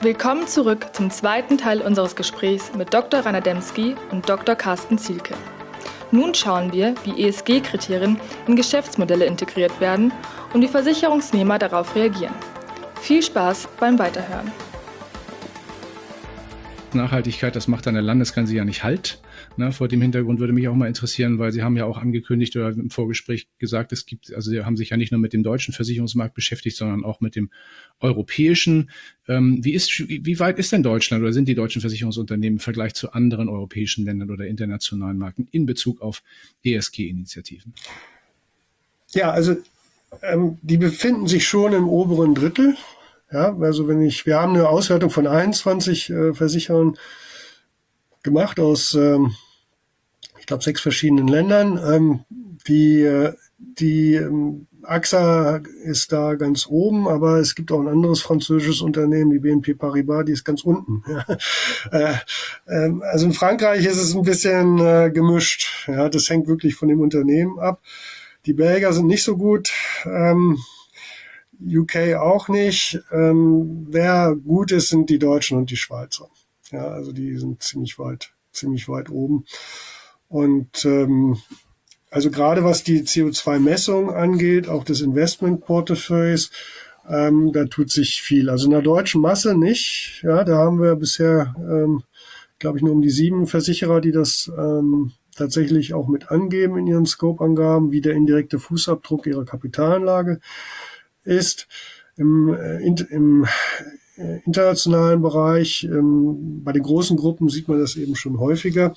Willkommen zurück zum zweiten Teil unseres Gesprächs mit Dr. Rainer Demski und Dr. Carsten Zielke. Nun schauen wir, wie ESG-Kriterien in Geschäftsmodelle integriert werden und wie Versicherungsnehmer darauf reagieren. Viel Spaß beim Weiterhören. Nachhaltigkeit, das macht an der Landesgrenze ja nicht Halt. Vor dem Hintergrund würde mich auch mal interessieren, weil Sie haben ja auch angekündigt oder im Vorgespräch gesagt, Sie haben sich ja nicht nur mit dem deutschen Versicherungsmarkt beschäftigt, sondern auch mit dem europäischen. Wie weit ist denn Deutschland oder sind die deutschen Versicherungsunternehmen im Vergleich zu anderen europäischen Ländern oder internationalen Märkten in Bezug auf ESG-Initiativen? Ja, also die befinden sich schon im oberen Drittel. Ja, also wir haben eine Auswertung von 21 Versicherern gemacht aus, ich glaube, 6 verschiedenen Ländern. Die AXA ist da ganz oben, aber es gibt auch ein anderes französisches Unternehmen, die BNP Paribas, die ist ganz unten. Also in Frankreich ist es ein bisschen gemischt. Ja, das hängt wirklich von dem Unternehmen ab. Die Belgier sind nicht so gut. UK auch nicht. Wer gut ist, sind die Deutschen und die Schweizer. Ja, also die sind ziemlich weit oben. Und also gerade was die CO2-Messung angeht, auch des Investmentportefeuilles, da tut sich viel. Also in der deutschen Masse nicht. Ja, da haben wir bisher, glaube ich, nur um die 7 Versicherer, die das tatsächlich auch mit angeben in ihren Scope-Angaben, wie der indirekte Fußabdruck ihrer Kapitalanlage ist. Im internationalen Bereich, bei den großen Gruppen sieht man das eben schon häufiger.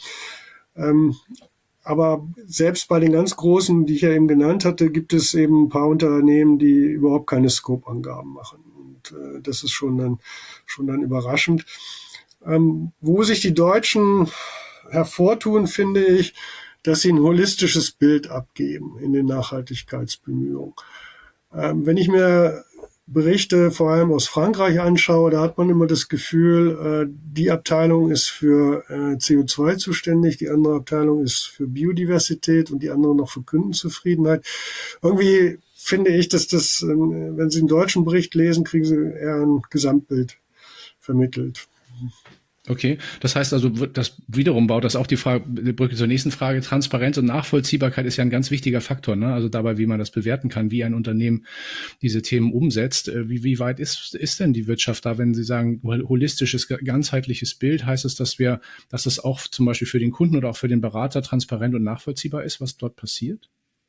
Aber selbst bei den ganz großen, die ich ja eben genannt hatte, gibt es eben ein paar Unternehmen, die überhaupt keine Scope-Angaben machen. Und das ist schon dann überraschend. Wo sich die Deutschen hervortun, finde ich, dass sie ein holistisches Bild abgeben in den Nachhaltigkeitsbemühungen. Wenn ich mir Berichte vor allem aus Frankreich anschaue, da hat man immer das Gefühl, die Abteilung ist für CO2 zuständig, die andere Abteilung ist für Biodiversität und die andere noch für Kundenzufriedenheit. Irgendwie finde ich, dass das, wenn Sie einen deutschen Bericht lesen, kriegen Sie eher ein Gesamtbild vermittelt. Okay, das heißt also, das wiederum baut das auch die Brücke zur nächsten Frage. Transparenz und Nachvollziehbarkeit ist ja ein ganz wichtiger Faktor, ne? Also dabei, wie man das bewerten kann, wie ein Unternehmen diese Themen umsetzt. Wie weit ist denn die Wirtschaft da, wenn Sie sagen, holistisches, ganzheitliches Bild, heißt es, dass es auch zum Beispiel für den Kunden oder auch für den Berater transparent und nachvollziehbar ist, was dort passiert?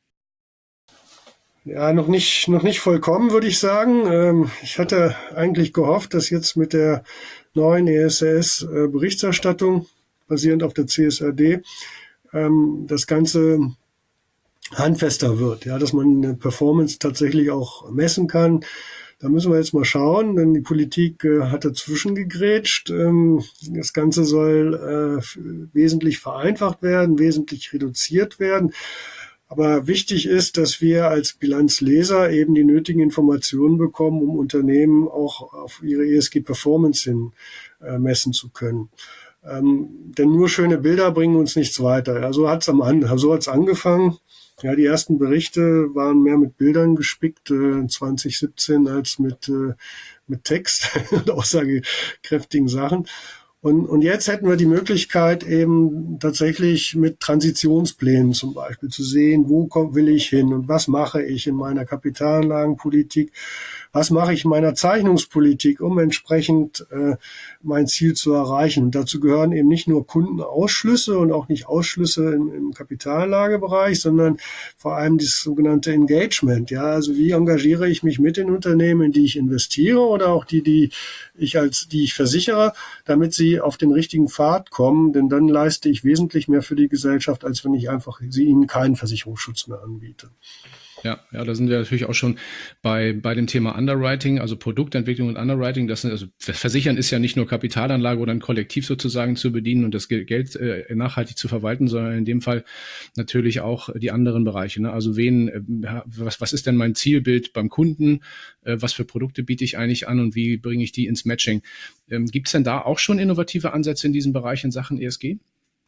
Ja, noch nicht vollkommen, würde ich sagen. Ich hatte eigentlich gehofft, dass jetzt mit der neuen ESRS-Berichterstattung basierend auf der CSRD das Ganze handfester wird, ja, dass man eine Performance tatsächlich auch messen kann. Da müssen wir jetzt mal schauen, denn die Politik hat dazwischen gegrätscht. Das Ganze soll wesentlich vereinfacht werden, wesentlich reduziert werden. Aber wichtig ist, dass wir als Bilanzleser eben die nötigen Informationen bekommen, um Unternehmen auch auf ihre ESG-Performance hin messen zu können. Denn nur schöne Bilder bringen uns nichts weiter. Ja, so hat's angefangen. Ja, die ersten Berichte waren mehr mit Bildern gespickt 2017 als mit Text und aussagekräftigen Sachen. Und jetzt hätten wir die Möglichkeit, eben tatsächlich mit Transitionsplänen zum Beispiel zu sehen, will ich hin und was mache ich in meiner Kapitalanlagenpolitik, was mache ich in meiner Zeichnungspolitik, um entsprechend mein Ziel zu erreichen. Und dazu gehören eben nicht nur Kundenausschlüsse und auch nicht Ausschlüsse im Kapitalanlagebereich, sondern vor allem das sogenannte Engagement. Ja, also wie engagiere ich mich mit den Unternehmen, in die ich investiere oder auch die ich versichere, damit sie auf den richtigen Pfad kommen, denn dann leiste ich wesentlich mehr für die Gesellschaft, als wenn ich einfach ihnen keinen Versicherungsschutz mehr anbiete. Ja, da sind wir natürlich auch schon bei dem Thema Underwriting, also Produktentwicklung und Underwriting. Also Versichern ist ja nicht nur Kapitalanlage oder ein Kollektiv sozusagen zu bedienen und das Geld nachhaltig zu verwalten, sondern in dem Fall natürlich auch die anderen Bereiche. Ne? Also was ist denn mein Zielbild beim Kunden? Was für Produkte biete ich eigentlich an und wie bringe ich die ins Matching? Gibt es denn da auch schon innovative Ansätze in diesem Bereich in Sachen ESG?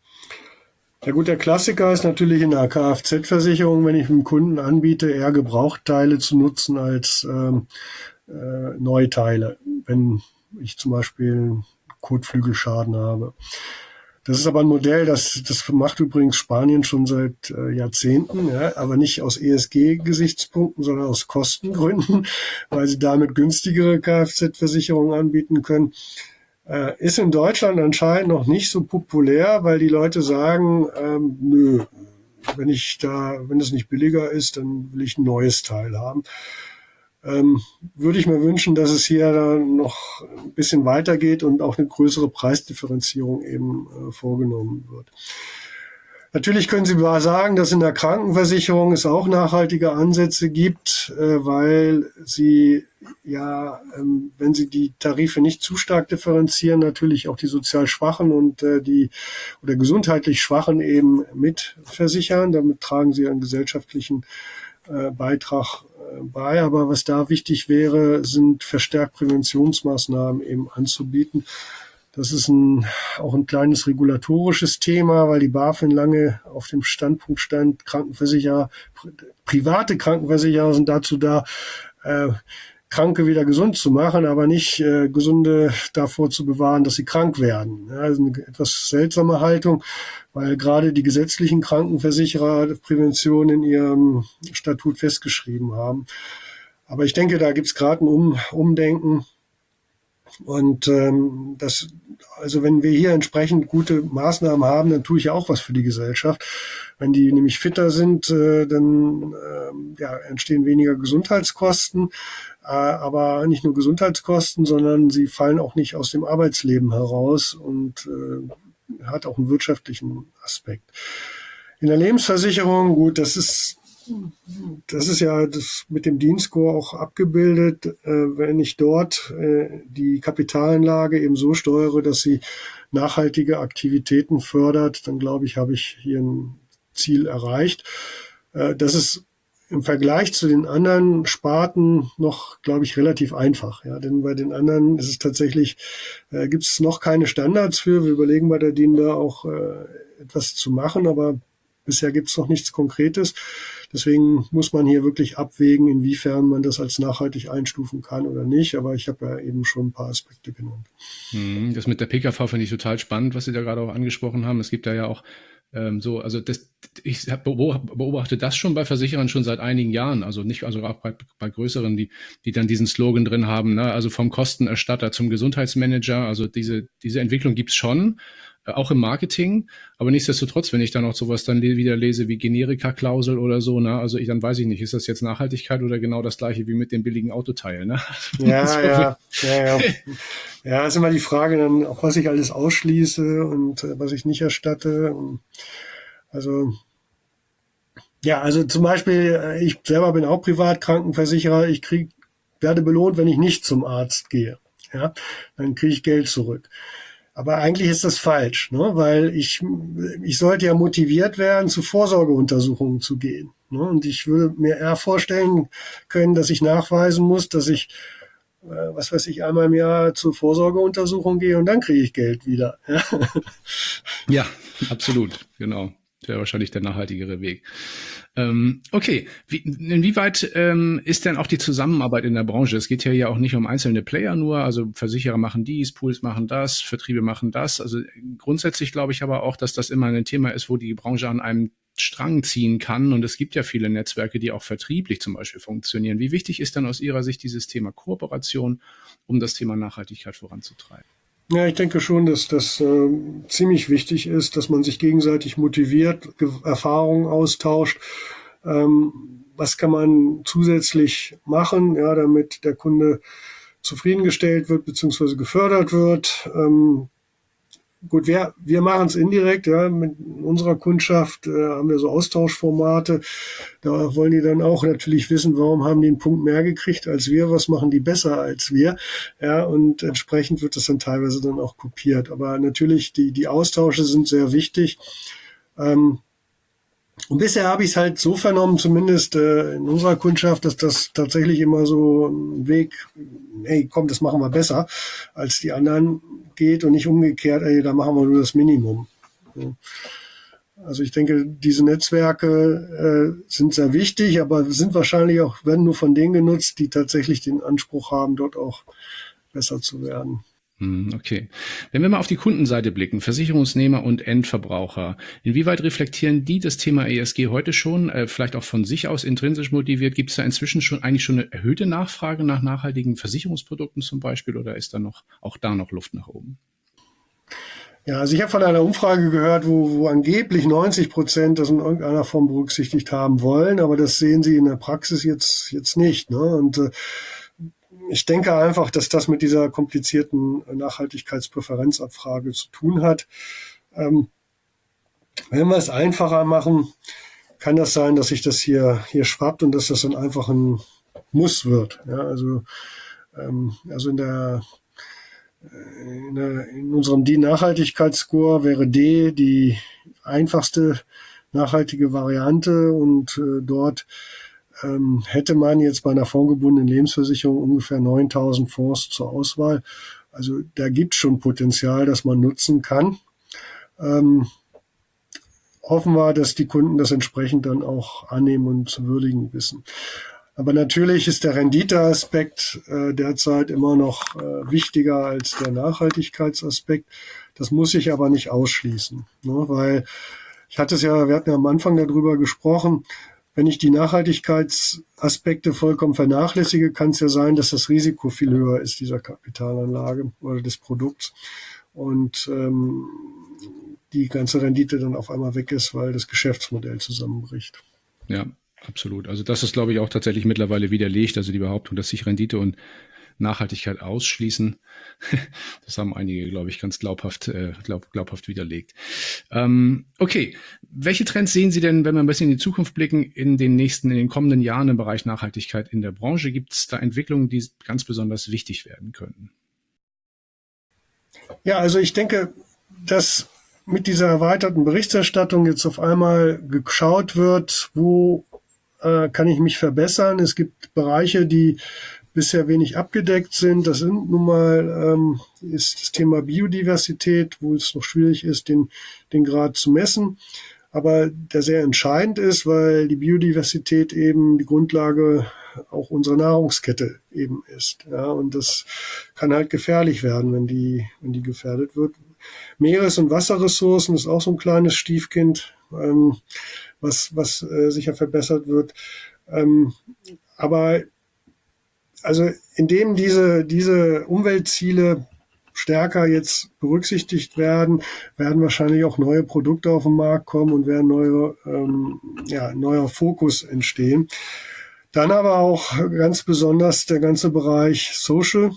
Ja gut, der Klassiker ist natürlich in der Kfz-Versicherung, wenn ich dem Kunden anbiete, eher Gebrauchteile zu nutzen als Neuteile. Wenn ich zum Beispiel einen Kotflügelschaden habe. Das ist aber ein Modell, das macht übrigens Spanien schon seit Jahrzehnten, ja, aber nicht aus ESG-Gesichtspunkten, sondern aus Kostengründen, weil sie damit günstigere Kfz-Versicherungen anbieten können. Ist in Deutschland anscheinend noch nicht so populär, weil die Leute sagen, nö, wenn es nicht billiger ist, dann will ich ein neues Teil haben. Würde ich mir wünschen, dass es hier dann noch ein bisschen weitergeht und auch eine größere Preisdifferenzierung eben vorgenommen wird. Natürlich können Sie mal sagen, dass in der Krankenversicherung es auch nachhaltige Ansätze gibt, weil Sie wenn Sie die Tarife nicht zu stark differenzieren, natürlich auch die sozial Schwachen und oder gesundheitlich Schwachen eben mitversichern. Damit tragen Sie einen gesellschaftlichen Beitrag bei. Aber was da wichtig wäre, sind verstärkt Präventionsmaßnahmen eben anzubieten. Das ist auch ein kleines regulatorisches Thema, weil die BaFin lange auf dem Standpunkt stand, private Krankenversicherer sind dazu da, Kranke wieder gesund zu machen, aber nicht Gesunde davor zu bewahren, dass sie krank werden. Ja, das ist eine etwas seltsame Haltung, weil gerade die gesetzlichen Krankenversicherer Prävention in ihrem Statut festgeschrieben haben. Aber ich denke, da gibt es gerade ein Umdenken. Und also wenn wir hier entsprechend gute Maßnahmen haben, dann tue ich ja auch was für die Gesellschaft. Wenn die nämlich fitter sind, dann entstehen weniger Gesundheitskosten, aber nicht nur Gesundheitskosten, sondern sie fallen auch nicht aus dem Arbeitsleben heraus und hat auch einen wirtschaftlichen Aspekt. In der Lebensversicherung, gut, das ist ja das mit dem Dienstcore auch abgebildet. Wenn ich dort die Kapitalanlage eben so steuere, dass sie nachhaltige Aktivitäten fördert, dann glaube ich, habe ich hier ein Ziel erreicht. Das ist im Vergleich zu den anderen Sparten noch, glaube ich, relativ einfach. Ja, denn bei den anderen ist es tatsächlich, gibt es noch keine Standards für. Wir überlegen bei der DIN da auch etwas zu machen, aber bisher gibt es noch nichts Konkretes. Deswegen muss man hier wirklich abwägen, inwiefern man das als nachhaltig einstufen kann oder nicht. Aber ich habe ja eben schon ein paar Aspekte genannt. Das mit der PKV finde ich total spannend, was Sie da gerade auch angesprochen haben. Es gibt da ja auch ich beobachte das schon bei Versicherern schon seit einigen Jahren, also auch bei größeren, die dann diesen Slogan drin haben, ne? Also vom Kostenerstatter zum Gesundheitsmanager, also diese Entwicklung gibt's schon, auch im Marketing, aber nichtsdestotrotz, wenn ich dann auch sowas dann wieder lese wie Generika-Klausel oder so, ne? Also dann weiß ich nicht, ist das jetzt Nachhaltigkeit oder genau das gleiche wie mit den billigen Autoteilen, ne? Ja. Ja, ist immer die Frage dann, auch was ich alles ausschließe und was ich nicht erstatte. Also zum Beispiel, ich selber bin auch Privatkrankenversicherer, werde belohnt, wenn ich nicht zum Arzt gehe. Ja, dann kriege ich Geld zurück. Aber eigentlich ist das falsch, ne? Weil ich sollte ja motiviert werden, zu Vorsorgeuntersuchungen zu gehen. Ne? Und ich würde mir eher vorstellen können, dass ich nachweisen muss, dass ich einmal im Jahr zur Vorsorgeuntersuchung gehe und dann kriege ich Geld wieder. Ja, ja, absolut, genau. Das wäre wahrscheinlich der nachhaltigere Weg. Okay, inwieweit ist denn auch die Zusammenarbeit in der Branche? Es geht ja auch nicht um einzelne Player nur, also Versicherer machen dies, Pools machen das, Vertriebe machen das. Also grundsätzlich glaube ich aber auch, dass das immer ein Thema ist, wo die Branche an einem Strang ziehen kann. Und es gibt ja viele Netzwerke, die auch vertrieblich zum Beispiel funktionieren. Wie wichtig ist denn aus Ihrer Sicht dieses Thema Kooperation, um das Thema Nachhaltigkeit voranzutreiben? Ja, ich denke schon, dass das ziemlich wichtig ist, dass man sich gegenseitig motiviert, Erfahrungen austauscht. Was kann man zusätzlich machen, ja, damit der Kunde zufriedengestellt wird bzw. gefördert wird? Gut, wir machen es indirekt, ja, mit unserer Kundschaft haben wir so Austauschformate. Da wollen die dann auch natürlich wissen, warum haben die einen Punkt mehr gekriegt als wir, was machen die besser als wir, ja, und entsprechend wird das dann teilweise dann auch kopiert. Aber natürlich, die Austausche sind sehr wichtig. Und bisher habe ich es halt so vernommen, zumindest in unserer Kundschaft, dass das tatsächlich immer so ein Weg, hey, komm, das machen wir besser als die anderen geht und nicht umgekehrt, ey, da machen wir nur das Minimum. Also ich denke, diese Netzwerke sind sehr wichtig, aber sind wahrscheinlich auch, werden nur von denen genutzt, die tatsächlich den Anspruch haben, dort auch besser zu werden. Okay. Wenn wir mal auf die Kundenseite blicken, Versicherungsnehmer und Endverbraucher, inwieweit reflektieren die das Thema ESG heute schon, vielleicht auch von sich aus intrinsisch motiviert? Gibt es da inzwischen eigentlich schon eine erhöhte Nachfrage nach nachhaltigen Versicherungsprodukten zum Beispiel, oder ist da auch da noch Luft nach oben? Ja, also ich habe von einer Umfrage gehört, wo angeblich 90% das in irgendeiner Form berücksichtigt haben wollen, aber das sehen sie in der Praxis jetzt nicht, ne? Und ich denke einfach, dass das mit dieser komplizierten Nachhaltigkeitspräferenzabfrage zu tun hat. Wenn wir es einfacher machen, kann das sein, dass sich das hier schwappt und dass das dann einfach ein Muss wird. Ja, also in unserem DIN-Nachhaltigkeitsscore wäre D die einfachste nachhaltige Variante und dort hätte man jetzt bei einer fondgebundenen Lebensversicherung ungefähr 9.000 Fonds zur Auswahl. Also da gibt es schon Potenzial, das man nutzen kann. Hoffen wir, dass die Kunden das entsprechend dann auch annehmen und zu würdigen wissen. Aber natürlich ist der Renditeaspekt derzeit immer noch wichtiger als der Nachhaltigkeitsaspekt. Das muss ich aber nicht ausschließen, ne? Weil wir hatten ja am Anfang darüber gesprochen, wenn ich die Nachhaltigkeitsaspekte vollkommen vernachlässige, kann es ja sein, dass das Risiko viel höher ist, dieser Kapitalanlage oder des Produkts. Und die ganze Rendite dann auf einmal weg ist, weil das Geschäftsmodell zusammenbricht. Ja, absolut. Also das ist, glaube ich, auch tatsächlich mittlerweile widerlegt. Also die Behauptung, dass sich Rendite und Nachhaltigkeit ausschließen, das haben einige, glaube ich, ganz glaubhaft widerlegt. Okay, welche Trends sehen Sie denn, wenn wir ein bisschen in die Zukunft blicken, in den kommenden Jahren im Bereich Nachhaltigkeit in der Branche? Gibt es da Entwicklungen, die ganz besonders wichtig werden könnten? Ja, also ich denke, dass mit dieser erweiterten Berichterstattung jetzt auf einmal geschaut wird, wo kann ich mich verbessern. Es gibt Bereiche, die bisher wenig abgedeckt sind. Das sind nun mal ist das Thema Biodiversität, wo es noch schwierig ist, den Grad zu messen, aber der sehr entscheidend ist, weil die Biodiversität eben die Grundlage auch unserer Nahrungskette eben ist. Ja, und das kann halt gefährlich werden, wenn die gefährdet wird. Meeres- und Wasserressourcen ist auch so ein kleines Stiefkind, was sicher verbessert wird. Aber also indem diese Umweltziele stärker jetzt berücksichtigt werden wahrscheinlich auch neue Produkte auf den Markt kommen und werden neuer Fokus entstehen. Dann aber auch ganz besonders der ganze Bereich Social.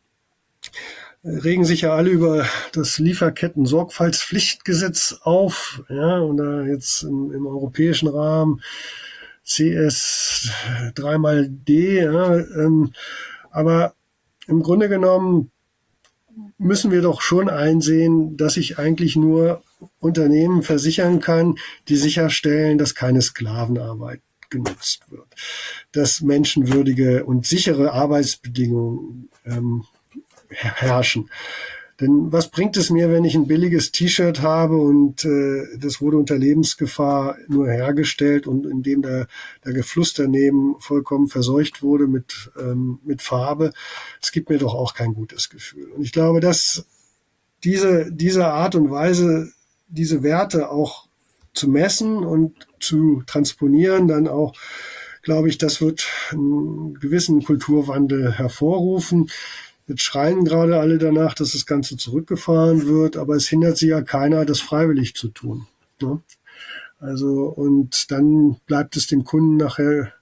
Regen sich ja alle über das Lieferketten-Sorgfaltspflichtgesetz auf, ja, und da jetzt im europäischen Rahmen CS 3x D, ja, aber im Grunde genommen müssen wir doch schon einsehen, dass ich eigentlich nur Unternehmen versichern kann, die sicherstellen, dass keine Sklavenarbeit genutzt wird, dass menschenwürdige und sichere Arbeitsbedingungen herrschen. Denn was bringt es mir, wenn ich ein billiges T-Shirt habe und das wurde unter Lebensgefahr nur hergestellt und in dem der Gefluss daneben vollkommen verseucht wurde mit Farbe? Es gibt mir doch auch kein gutes Gefühl. Und ich glaube, dass diese Art und Weise, diese Werte auch zu messen und zu transponieren, dann auch, glaube ich, das wird einen gewissen Kulturwandel hervorrufen. Jetzt schreien gerade alle danach, dass das Ganze zurückgefahren wird, aber es hindert sie ja keiner, das freiwillig zu tun, ne? Also, und dann bleibt es dem Kunden nachher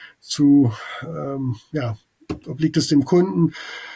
obliegt es dem Kunden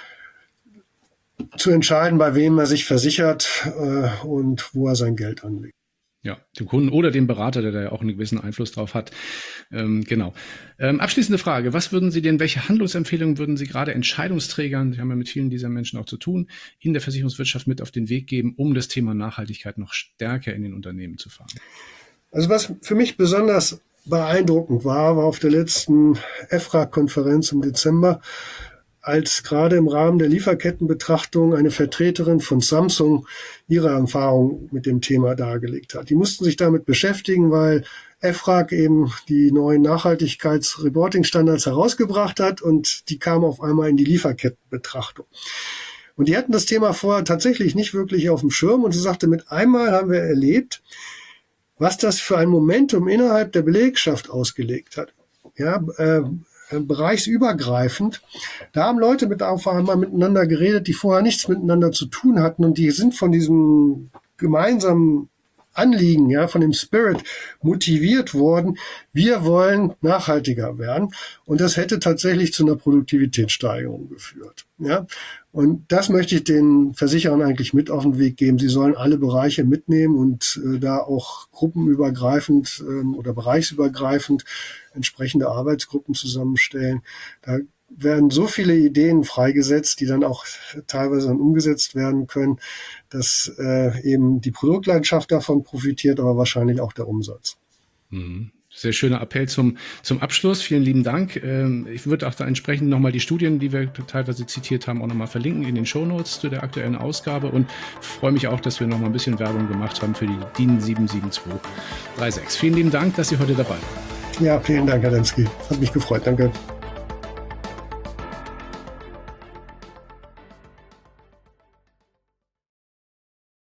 zu entscheiden, bei wem er sich versichert und wo er sein Geld anlegt. Ja, dem Kunden oder dem Berater, der da ja auch einen gewissen Einfluss drauf hat. Genau. Abschließende Frage. Welche Handlungsempfehlungen würden Sie gerade Entscheidungsträgern, Sie haben ja mit vielen dieser Menschen auch zu tun, in der Versicherungswirtschaft mit auf den Weg geben, um das Thema Nachhaltigkeit noch stärker in den Unternehmen zu fahren? Also was für mich besonders beeindruckend war auf der letzten EFRAG-Konferenz im Dezember, als gerade im Rahmen der Lieferkettenbetrachtung eine Vertreterin von Samsung ihre Erfahrung mit dem Thema dargelegt hat. Die mussten sich damit beschäftigen, weil EFRAG eben die neuen Nachhaltigkeitsreporting-Standards herausgebracht hat und die kamen auf einmal in die Lieferkettenbetrachtung. Und die hatten das Thema vorher tatsächlich nicht wirklich auf dem Schirm und sie sagte, mit einmal haben wir erlebt, was das für ein Momentum innerhalb der Belegschaft ausgelegt hat. Ja, bereichsübergreifend. Da haben Leute auf einmal miteinander geredet, die vorher nichts miteinander zu tun hatten und die sind von diesem gemeinsamen Anliegen, ja, von dem Spirit motiviert worden. Wir wollen nachhaltiger werden. Und das hätte tatsächlich zu einer Produktivitätssteigerung geführt. Ja. Und das möchte ich den Versicherern eigentlich mit auf den Weg geben. Sie sollen alle Bereiche mitnehmen und da auch gruppenübergreifend oder bereichsübergreifend entsprechende Arbeitsgruppen zusammenstellen. Da werden so viele Ideen freigesetzt, die dann auch teilweise dann umgesetzt werden können, dass eben die Produktlandschaft davon profitiert, aber wahrscheinlich auch der Umsatz. Sehr schöner Appell zum Abschluss. Vielen lieben Dank. Ich würde auch da entsprechend nochmal die Studien, die wir teilweise zitiert haben, auch nochmal verlinken in den Shownotes zu der aktuellen Ausgabe und freue mich auch, dass wir nochmal ein bisschen Werbung gemacht haben für die DIN 77236. Vielen lieben Dank, dass Sie heute dabei waren. Ja, vielen Dank, Herr Demski. Hat mich gefreut. Danke.